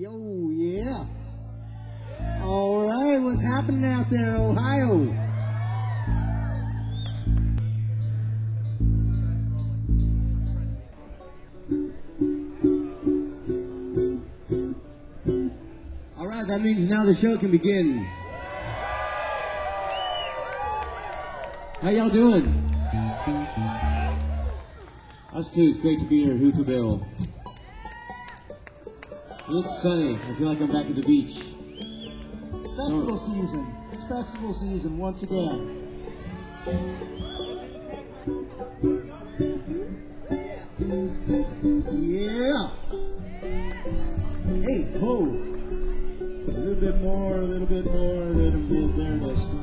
Yo, yeah. All right, what's happening out there, Ohio? All right, that means now the show can begin. How y'all doing? Us too, it's great to be here at Hooterville. It's sunny. I feel like I'm back at the beach. Festival season. It's festival season once again. Yeah. Hey, ho. A little bit more, a little bit more, a little bit. There it is.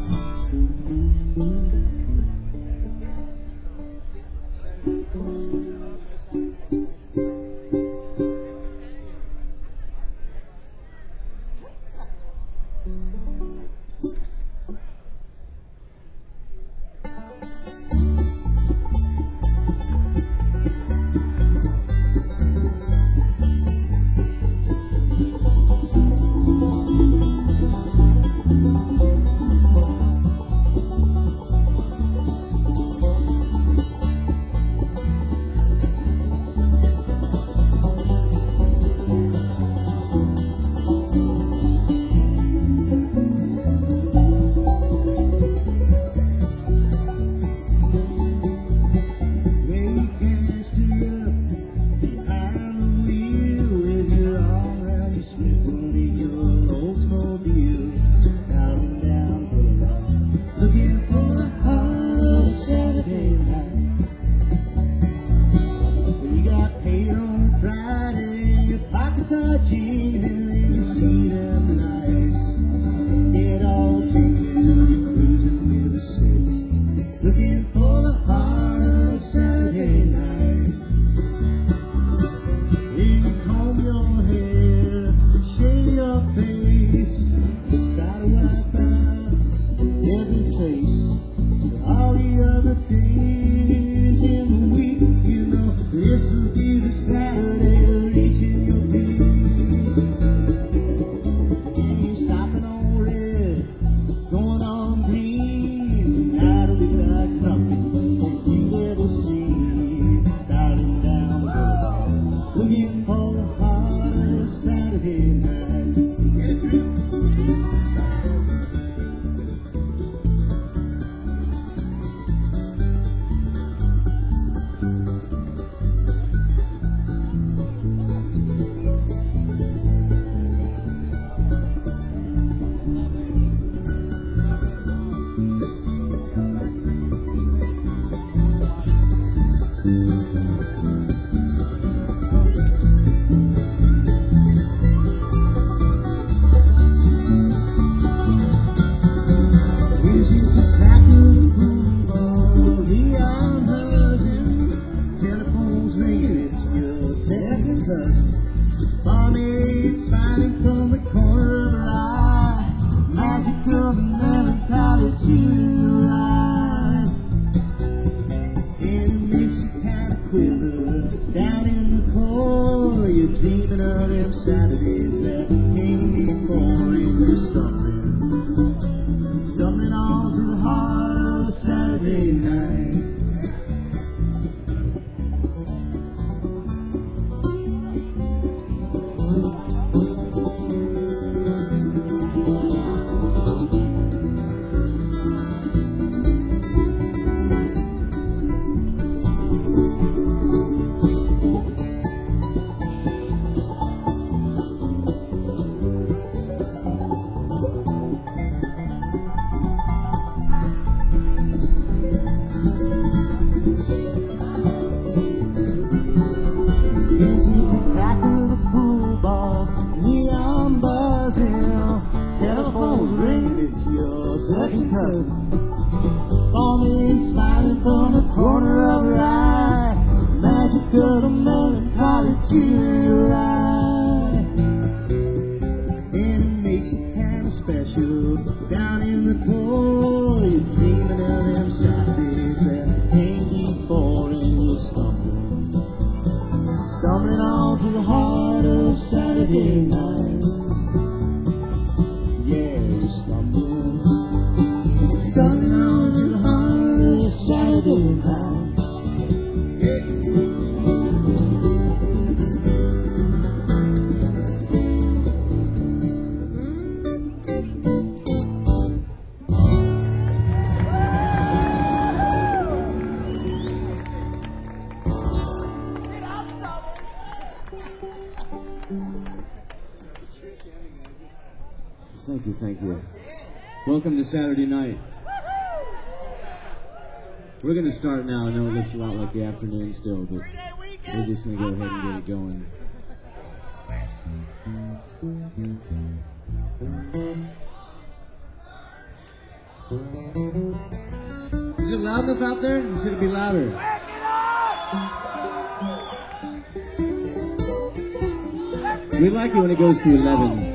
Stumbling on to the heart of Saturday. Saturday night. Yeah, Istanbul. Something on to the heart of Saturday night. Thank you. Welcome to Saturday night. We're going to start now. I know it looks a lot like the afternoon still, but we're just going to go ahead and get it going. Is it loud enough out there? Or should it be louder? We like it when it goes to 11.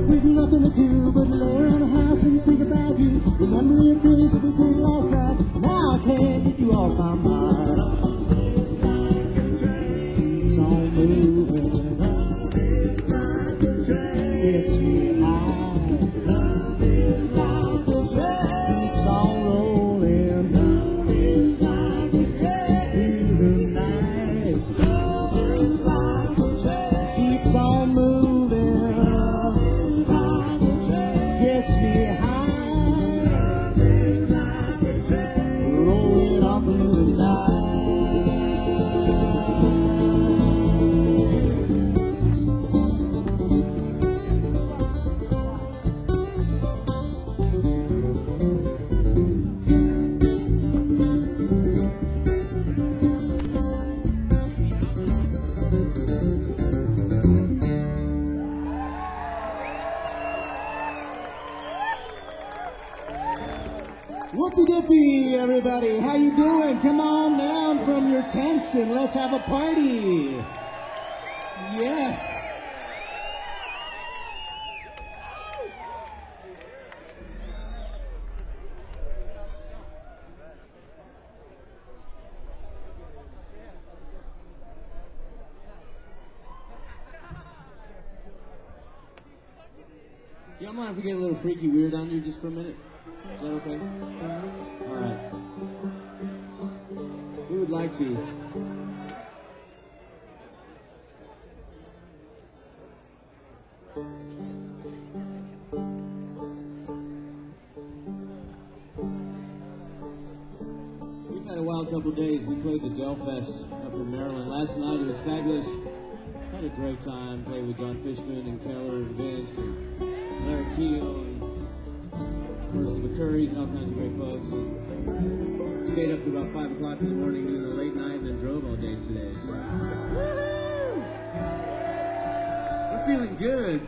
with nothing to do but lay around the house and think about you. Remembering things that we did last night. Now I can't get you off my mind. It's on moving. It's me high. Keeps on rolling. Through the night. Keeps on moving. Gets me high. Rolling on through the night. Whoopie-doopie, everybody. How you doing? Come on down from your tents and let's have a party. Yes. Y'all mind if we get a little freaky weird on you just for a minute? Is that okay? Alright. We would like to. We've had a wild couple days. We played the Del Fest up in Maryland. Last night it was fabulous. Had a great time. Played with John Fishman and Keller and Vince and Larry Keough and of course the McCurrys and all kinds of great folks. And stayed up to about 5 o'clock in the morning doing a late night and then drove all day today. So we're feeling good.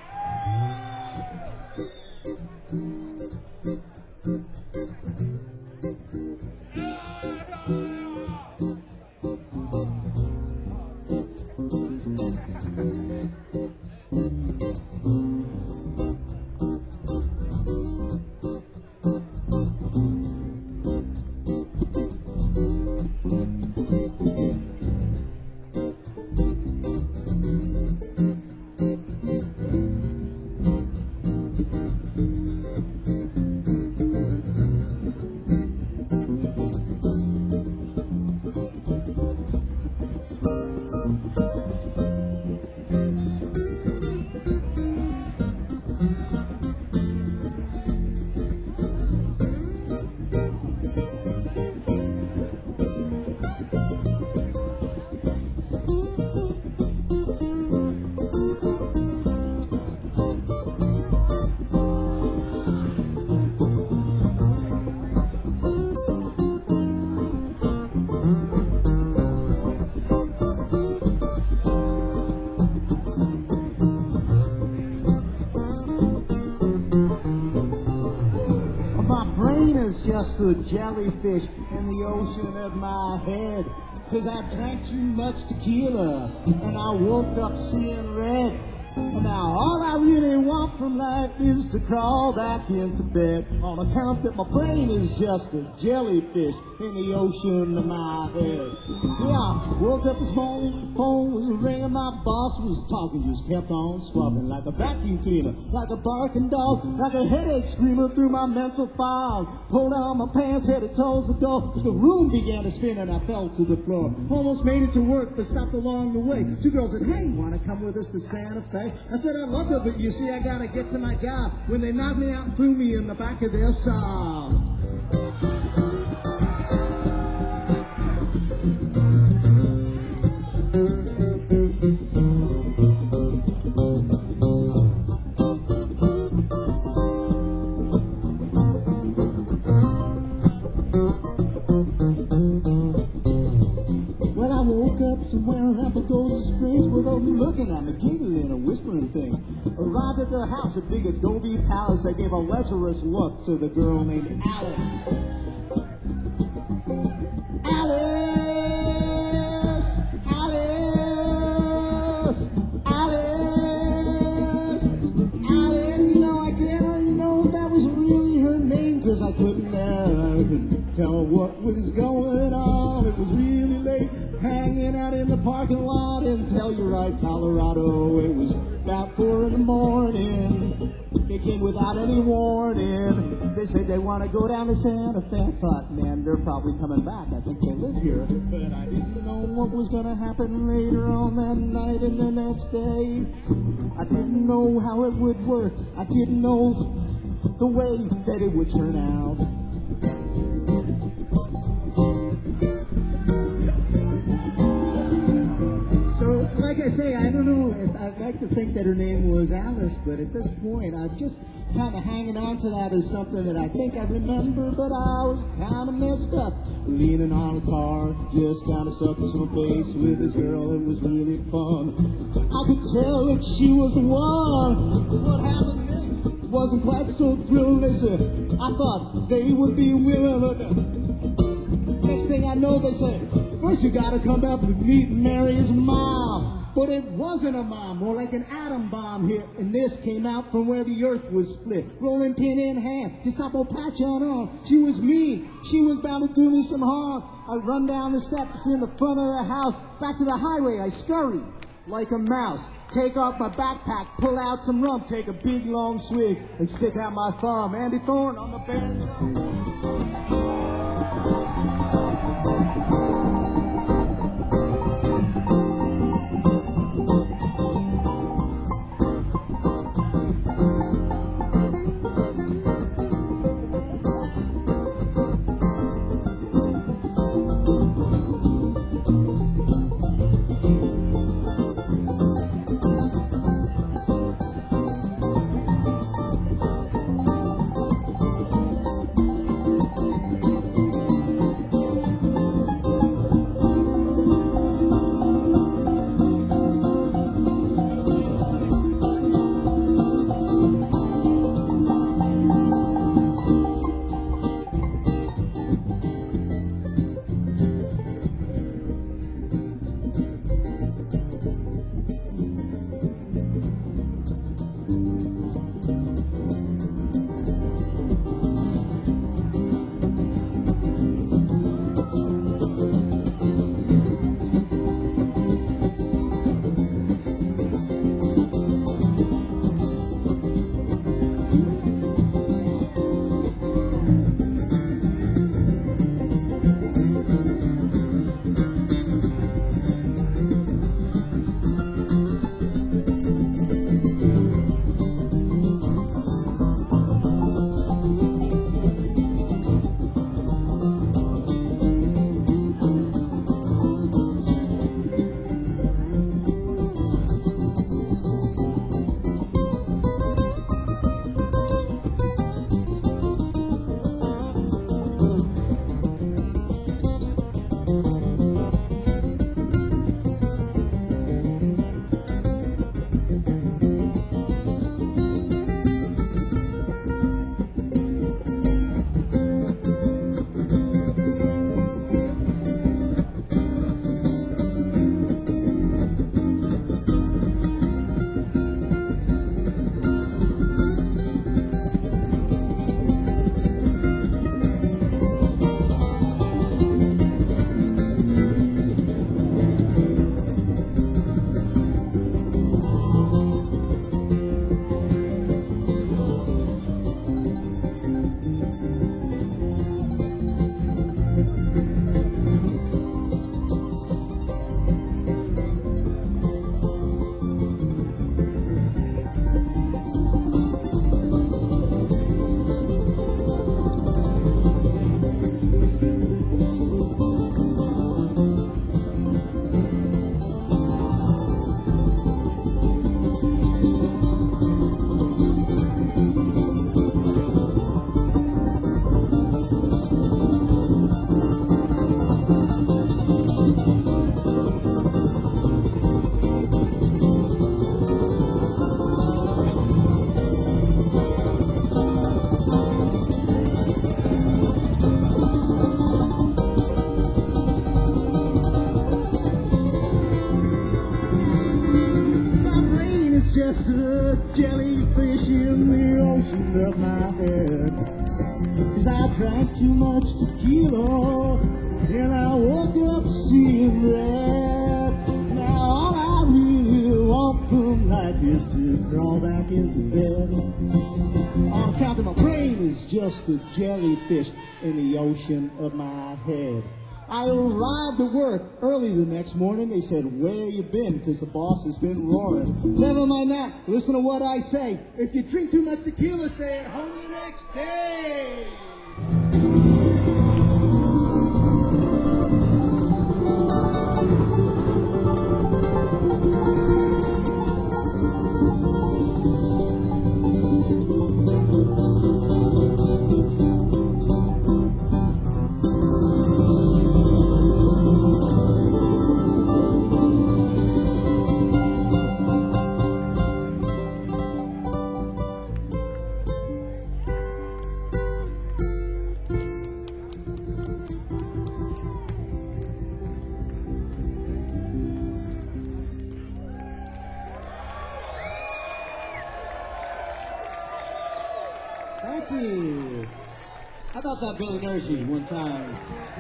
Just a jellyfish in the ocean of my head. 'Cause I drank too much tequila and I woke up seeing red. And now all I really want from life is to crawl back into bed. On account that my brain is just a jellyfish in the ocean of my head. Yeah, woke up this morning, the phone was ringing, my boss was talking, just kept on swapping like a vacuum cleaner, like a barking dog, like a headache screaming through my mental fog. Pulled down my pants, headed towards the door, the room began to spin and I fell to the floor. Almost made it to work, but stopped along the way. Two girls said, hey, wanna come with us to Santa Fe? I said, I'd love to, but you see, I gotta get to my job. When they knocked me out and threw me in the back of their Saab. Somewhere around the Ghost Springs with them looking at me, giggling and whispering things. Arrived at their house, a big adobe palace. I gave a lecherous look to the girl named Alice. Alice! Alice! Alice! Alice! tell what was going on. It was really late, hanging out in the parking lot in Telluride, Colorado. It was about 4 in the morning. They came without any warning. They said they want to go down to Santa Fe. I thought, man, they're probably coming back. I think they live here. But I didn't know what was going to happen later on that night and the next day. I didn't know how it would work. I didn't know the way that it would turn out. So, like I say, I don't know if I'd like to think that her name was Alice, but at this point, I'm just kind of hanging on to that as something that I think I remember, but I was kind of messed up. Leaning on a car, just kind of sucking some face with this girl. It was really fun. I could tell that she was the one. But what happened next wasn't quite so thrilling. They said, I thought they would be willing, but next thing I know, they said, first you gotta come up and meet and marry his mom. But it wasn't a mom, more like an atom bomb here. And this came out from where the earth was split. Rolling pin in hand, Giuseppe patch on. She was mean, she was bound to do me some harm. I run down the steps in the front of the house. Back to the highway, I scurry like a mouse. Take off my backpack, pull out some rum, take a big long swig, and stick out my thumb. Andy Thorne on the banjo. just a jellyfish in the ocean of my head. 'cause I drank too much tequila, and I woke up seeing red. Now all I really want from life is to crawl back into bed. On account of my brain is just a jellyfish in the ocean of my head. I arrived at work early the next morning. They said, "Where you been?" Because the boss has been roaring. Never mind that. Listen to what I say. If you drink too much tequila, stay at home the next day. Thank you. How about that Billy Nershi one time?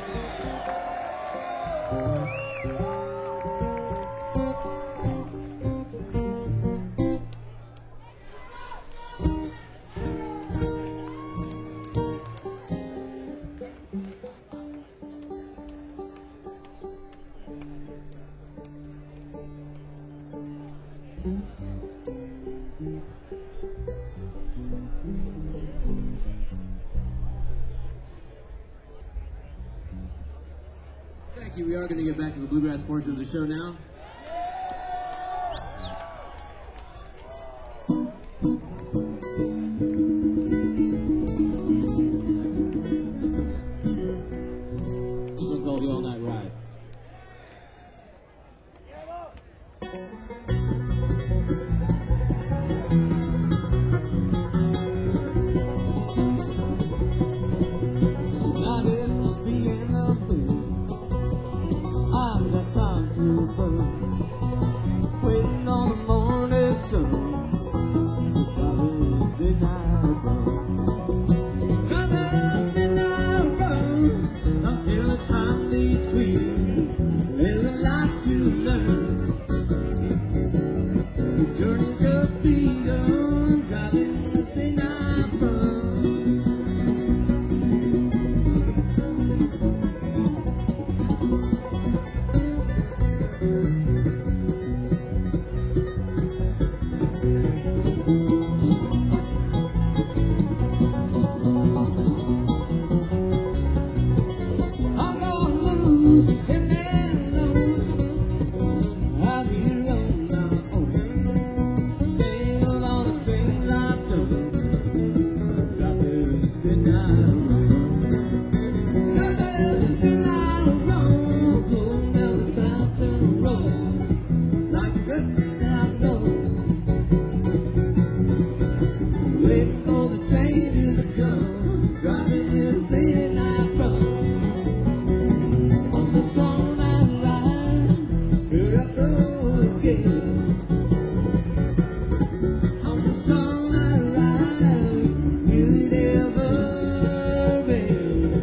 Thank you. We are going to get back to the bluegrass portion of the show now. This one's called The All Night Ride. Tonight is just being a fool. I've got time to burn, waiting on the morning sun, driving this midnight run. Driving this midnight run, I feel the time leads sweet, there's a lot to learn. The journey just begun, driving this midnight run. I'm gonna lose, sitting alone, out here on my own. Thinking of all the things I've done, dropping this midnight run. Dropping this midnight run, going down this mountain road, like a good I know. Waiting for the changes to come, driving this midnight run. On the song I ride, here I go again. On the song I ride, will it ever end?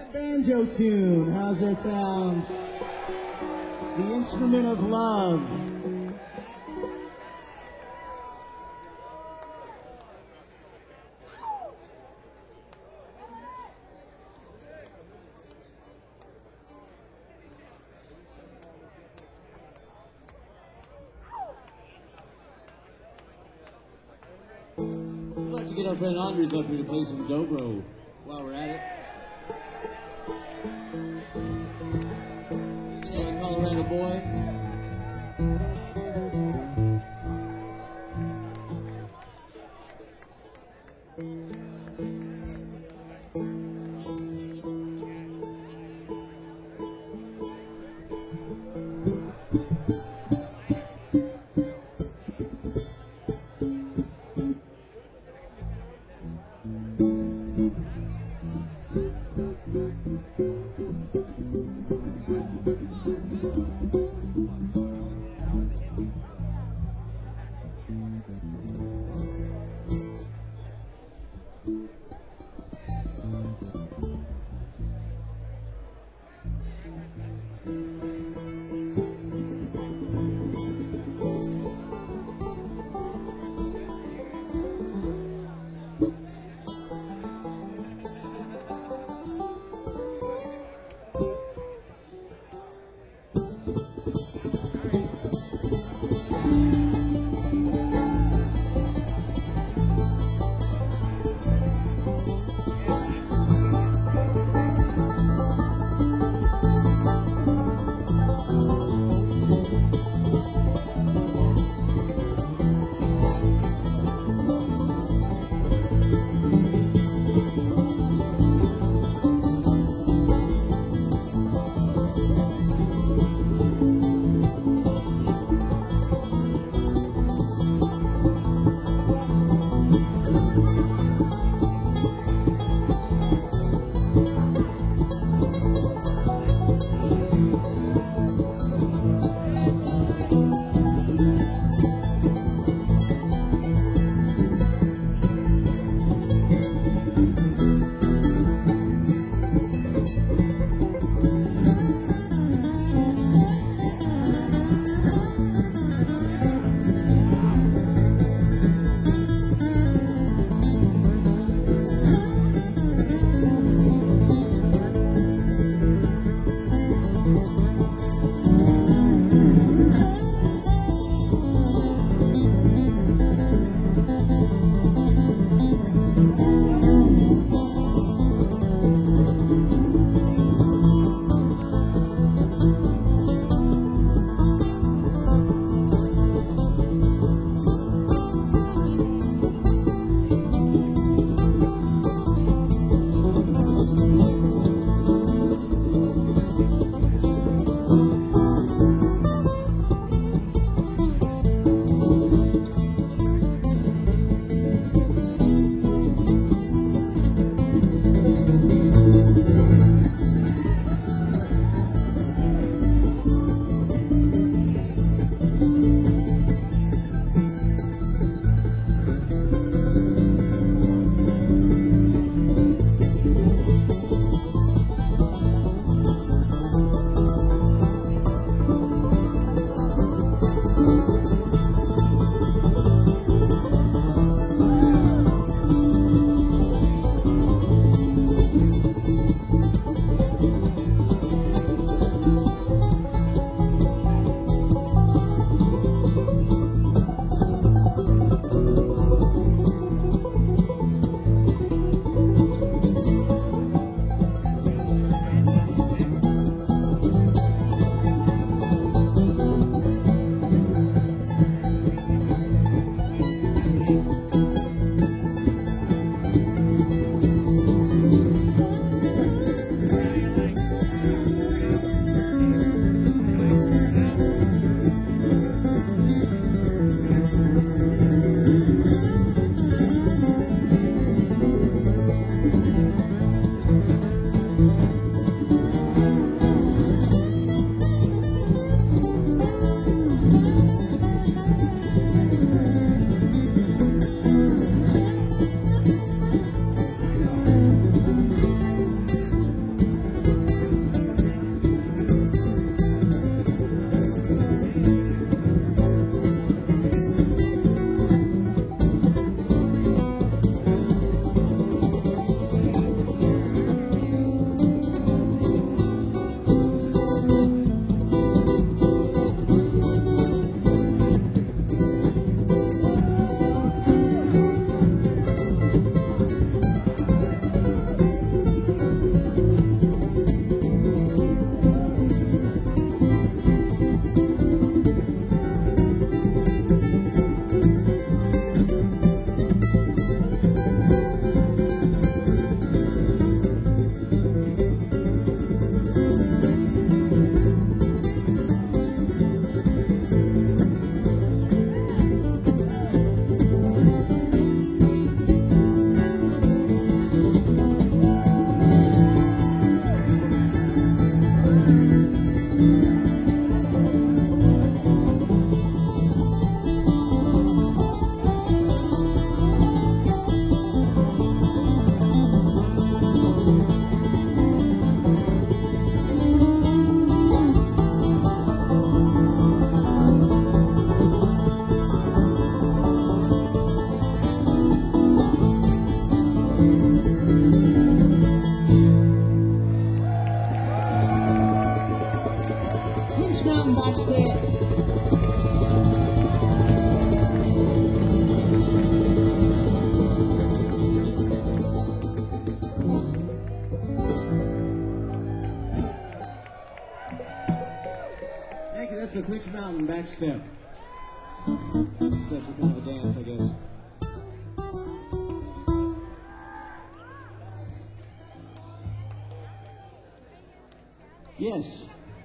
banjo tune. How's that sound? The instrument of love. I'd like to get our friend Andres up here to play some dobro while we're at it. Yeah, Colorado boy. a Clinch Mountain back step. Special kind of a dance, I guess. Yes.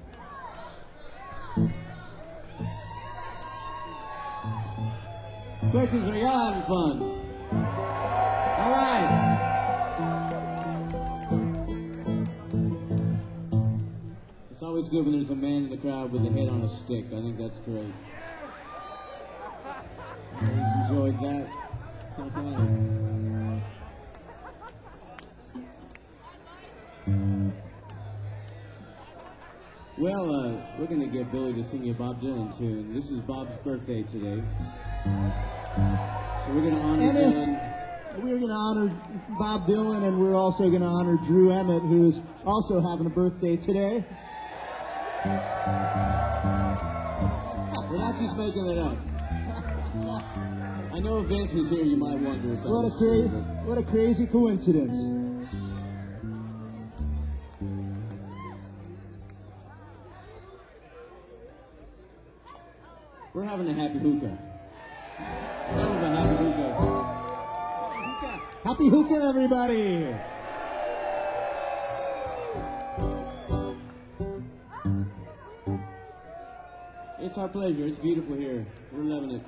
Questions, are y'all having fun? All right. It's always good when there's a man in the crowd with a head on a stick. I think that's great. I always enjoyed that. Well, we're going to get Billy to sing you a Bob Dylan tune. This is Bob's birthday today. So we're going to honor Dylan. We're going to honor Bob Dylan, and we're also going to honor Drew Emmett, who's also having a birthday today. Well, that's just making it up. I know if Vince was here, you might wonder if that was true, but What a crazy coincidence. we're having a happy hookah. We're having a happy hookah. Happy hookah, everybody! It's our pleasure. It's beautiful here. We're loving it.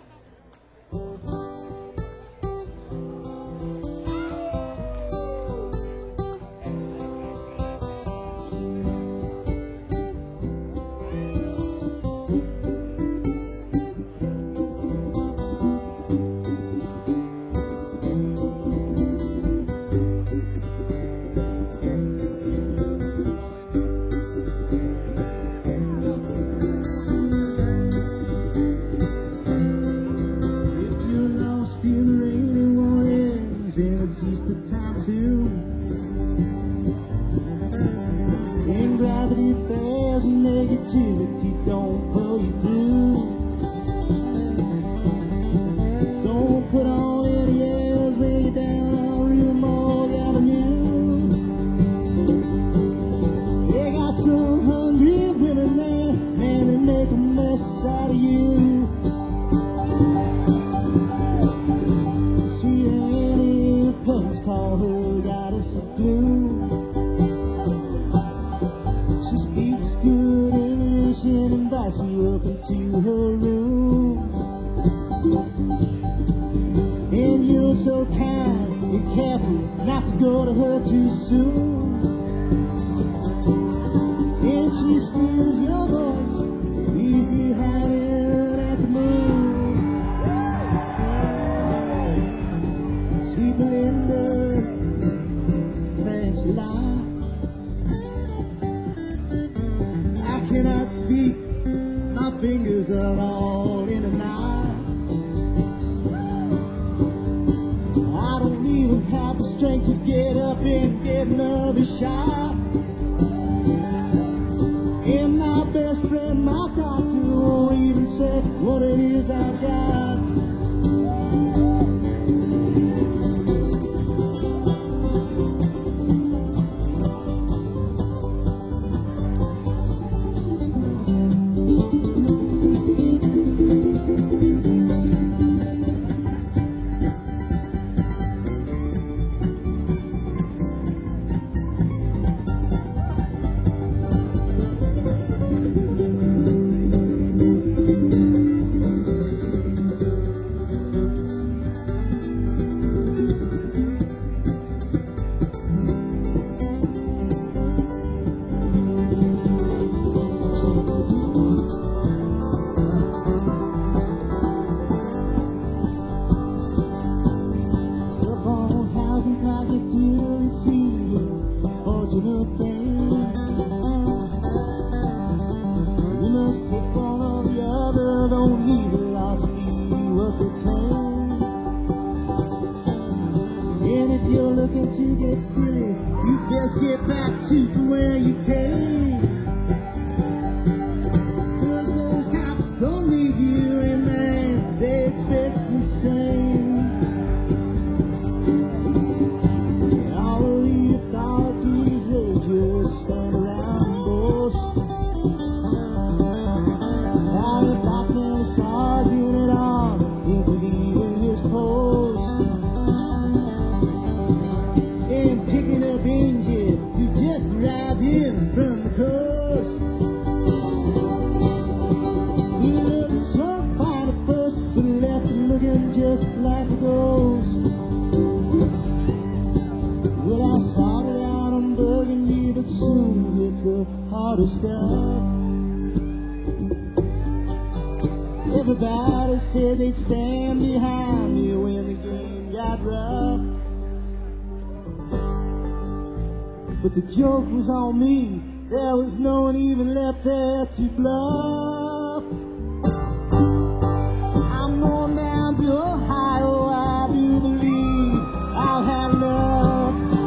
It's just a time to and gravity fails and negativity don't pull you through. Don't put on any airs when you're down on Real Morgue Avenue. They got some hungry women there, and they make a mess out of you. Sweet Annie, Pence call her goddess of blue. She speaks good English and invites you up into her room. And you're so kind and careful not to go to her too soon. And she steals your voice, leaves you hanging at the moon. Sweet Melinda, thanks a lot. I cannot speak, my fingers are all in a knot. I don't even have the strength to get up and get another shot. And my best friend, my doctor, won't even say what it is I got. To get silly, you best get back to from where you came. 'Cause those cops don't need you in there, they expect the same. And all of the authorities, they just stand around and boast. in from the coast. We looked drunk by the first, but left looking just like a ghost. Well, I started out on Burgundy, but soon hit the harder stuff. Everybody said they'd stand behind me when the game got rough. But the joke was on me, there was no one even left there to bluff. I'm going down to Ohio, I do believe I've had enough.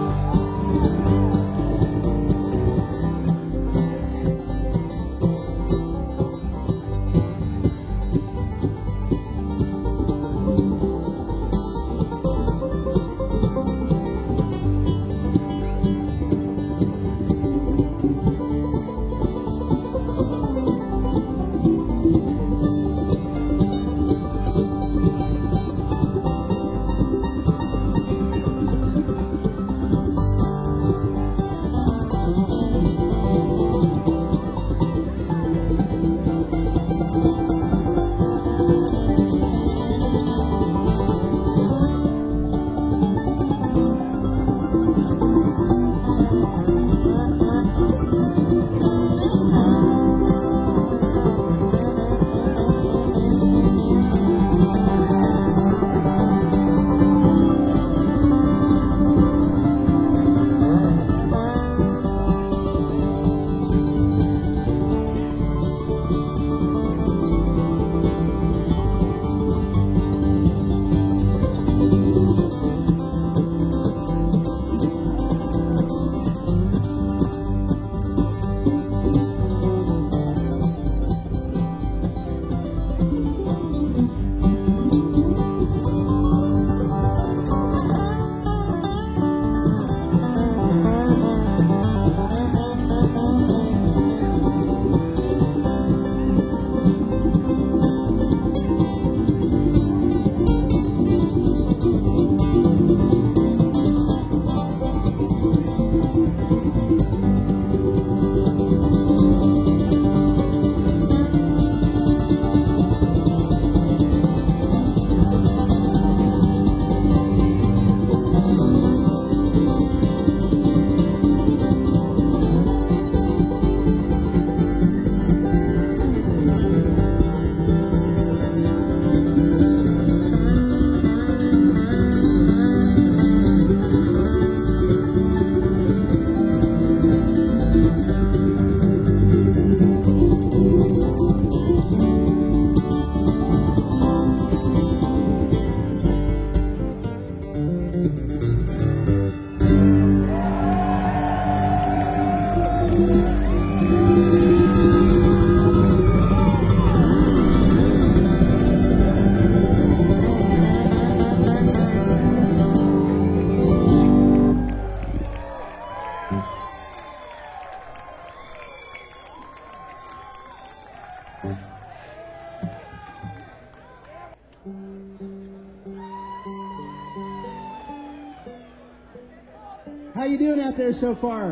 How you doing out there so far?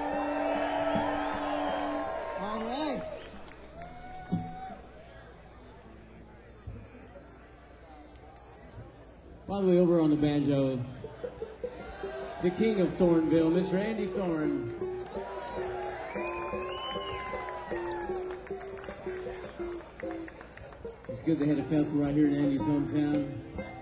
All right. By the way, over on the banjo, the king of Thornville, Mr. Andy Thorne. It's good they had a festival right here in Andy's hometown.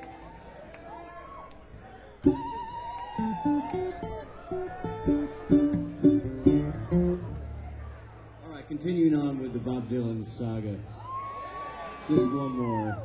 All right, continuing on with the Bob Dylan saga. Just one more.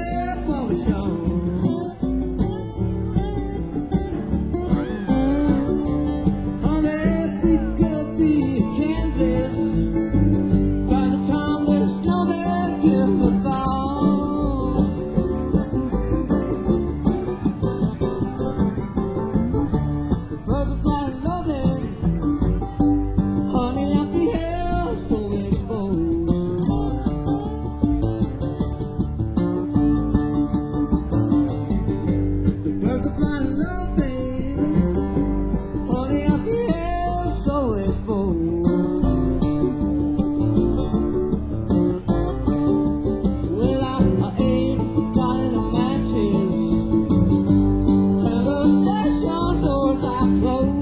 hair polish on. Honey, we could be in Kansas by the time the snowman gives the thaw. The birds are flying loving, honey, up the hill so exposed. The birds are flying loving, honey, up the hill so exposed. Well, I ain't got any matches, and the station doors are closed.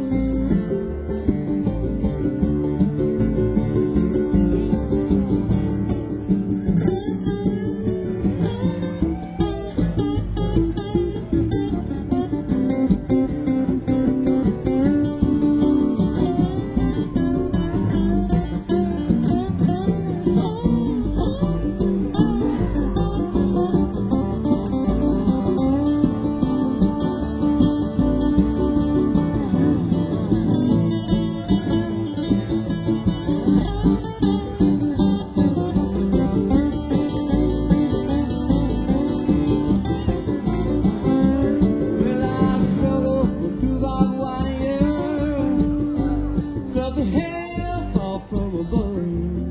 Well, I struggled through that wire, felt the hair fall from above.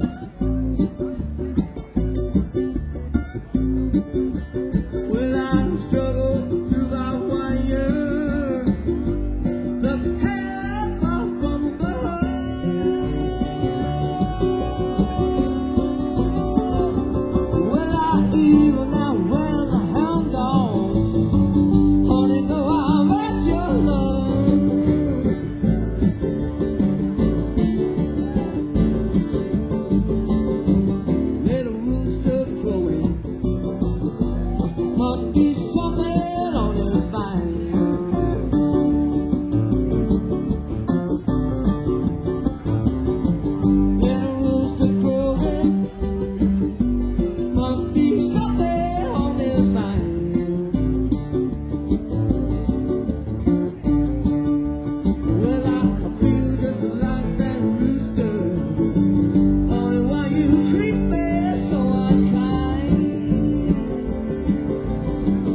Well, I struggled through that wire, felt the hair fall from above. Well, I even out when the hound dogs, honey, know how much you love. Little rooster crowing, must be something on his mind. Little rooster crowing, must be something on his mind. Well, I feel just like that rooster, honey, why you treat me so unkind?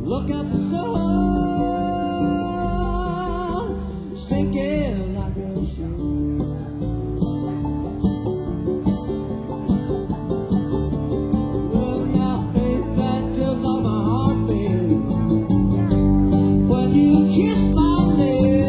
Look at the sun sinking like a ship. Well, now, babe, that's just like my heart, babe. When you kiss my lips.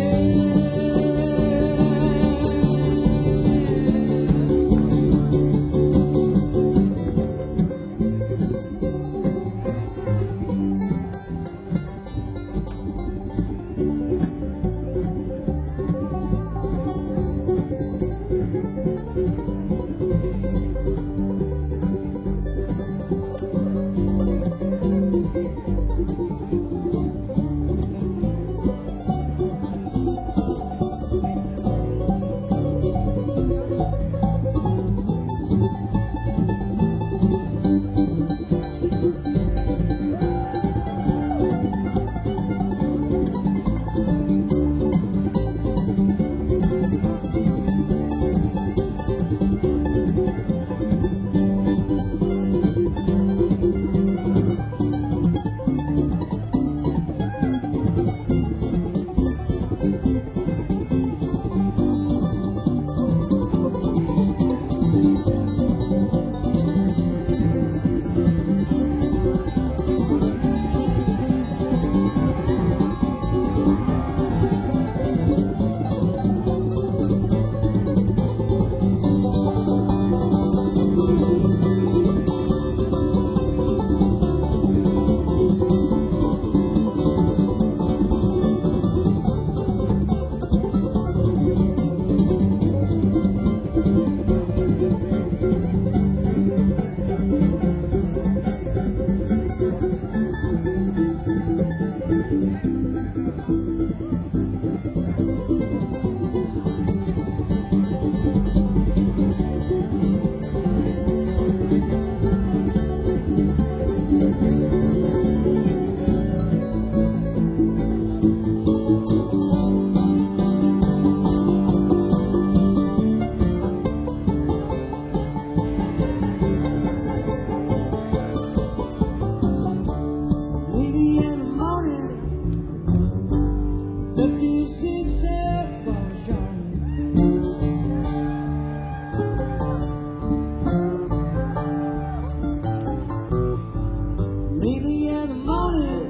Maybe in the morning,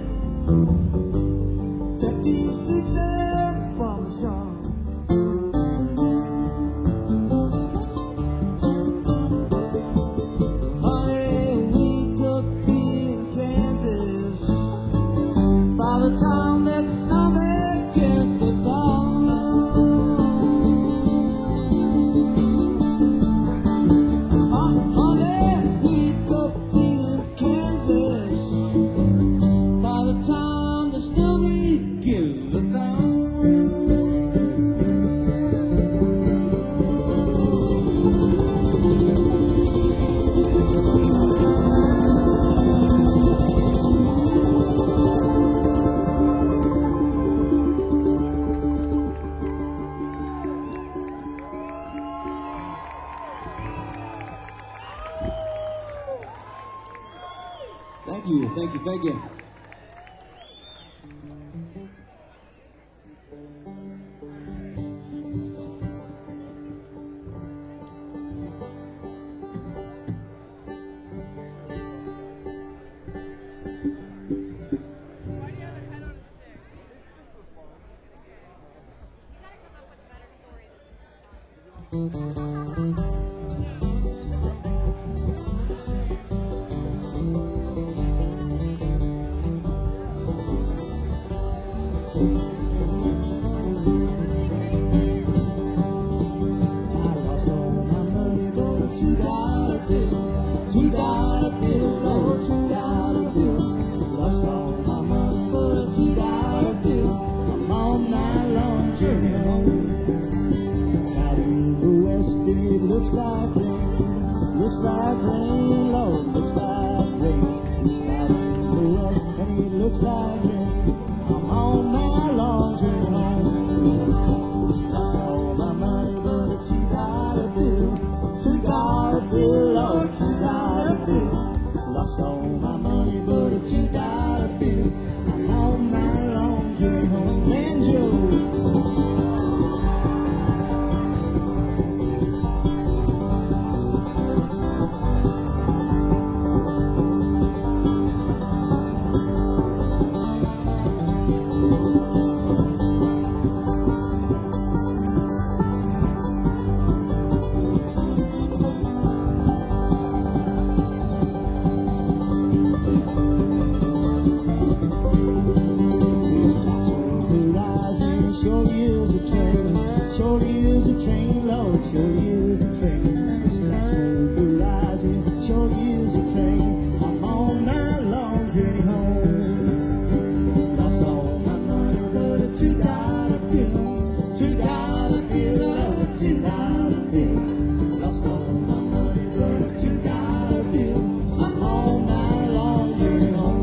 56 and Parmesan. Honey, we could be in Kansas by the time that the stomach gets the dawn. Honey, we could be in Kansas by the time the stomach gets the dawn. Thank you, thank you, thank you. $2 bill, oh, $2 bill. Lost all my money for a $2 bill. I'm on my long journey home. Out in the west, it looks like rain. Looks like rain, Lord, looks like rain. It's out in the west, and it looks like rain. I'm on my long journey home. Lost all my money but a $2 bill. $2 bill, Lord, $2 bill. Lost all my money but a $2 bill. a train, Lord, sure is a train. This black smoke rising, sure is a train. I'm on my long journey home. Lost all my money, but a $2 bill. $2 bill, oh, $2 bill. Lost all my money, but a $2 bill. I'm on my long journey home.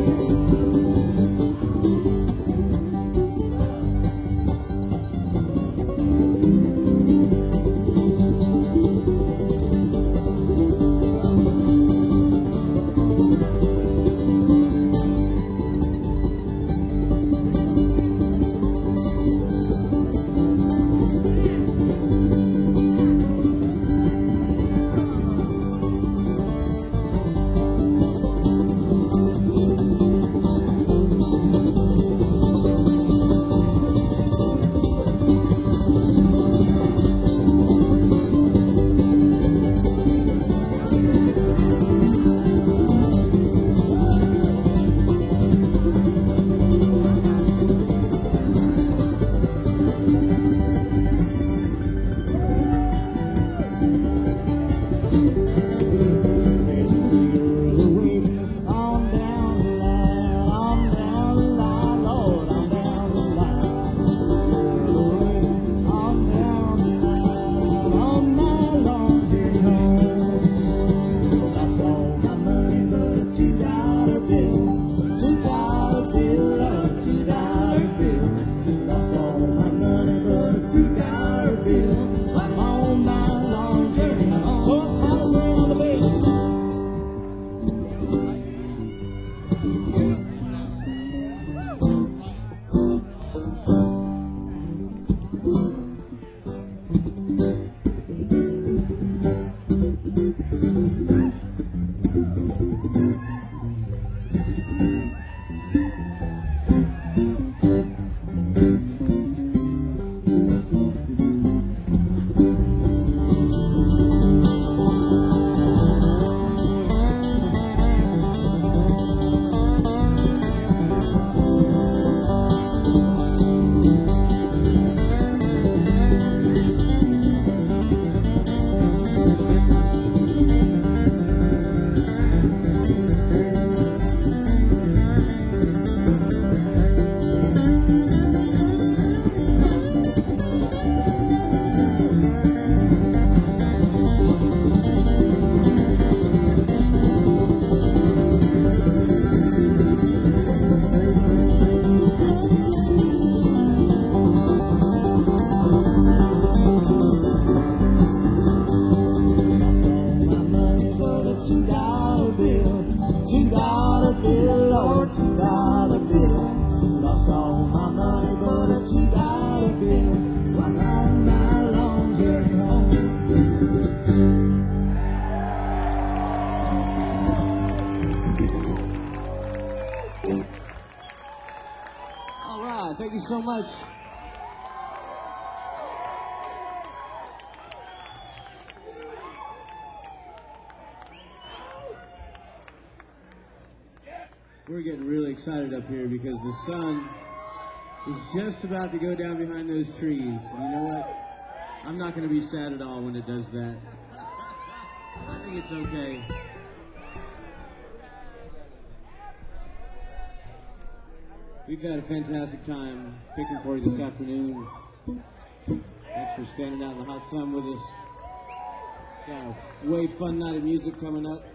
Thank you so much. We're getting really excited up here because the sun is just about to go down behind those trees. And you know what? I'm not going to be sad at all when it does that. I think it's okay. We've had a fantastic time picking for you this afternoon. Thanks for standing out in the hot sun with us. Got a way fun night of music coming up.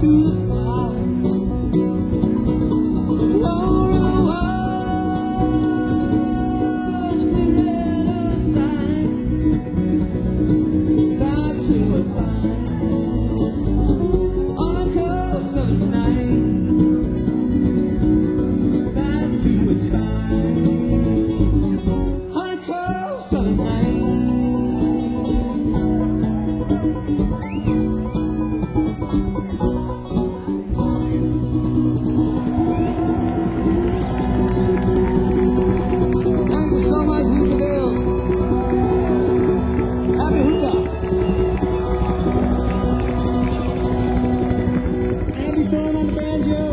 to the sky. Laura was clearing a sign back to a time on a coastal night. Back to a time on a coastal night. Thank you so much, Hookahville. Happy hookah. Andy Thorne on the banjo.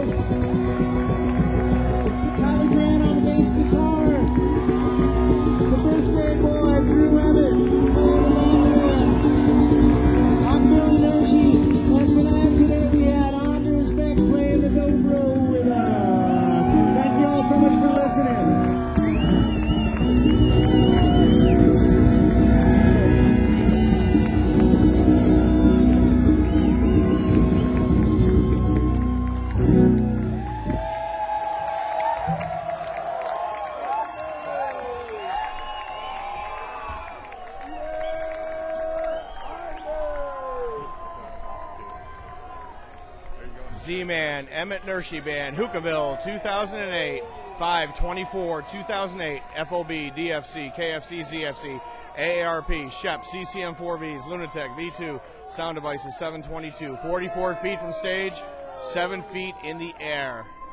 Tyler Grant on the bass guitar. The birthday boy, Drew Emmett. I'm Billy Noshi. And today we had Anders Beck playing the dobro with us. Thank you all so much for listening. Z-Man, Emmett Nershi Band, Hookahville, 2008, 5/24/2008, FOB, DFC, KFC, ZFC, AARP, Shep, CCM4Bs, Lunatic, V2, Sound Devices, 722, 44 feet from stage, 7 feet in the air.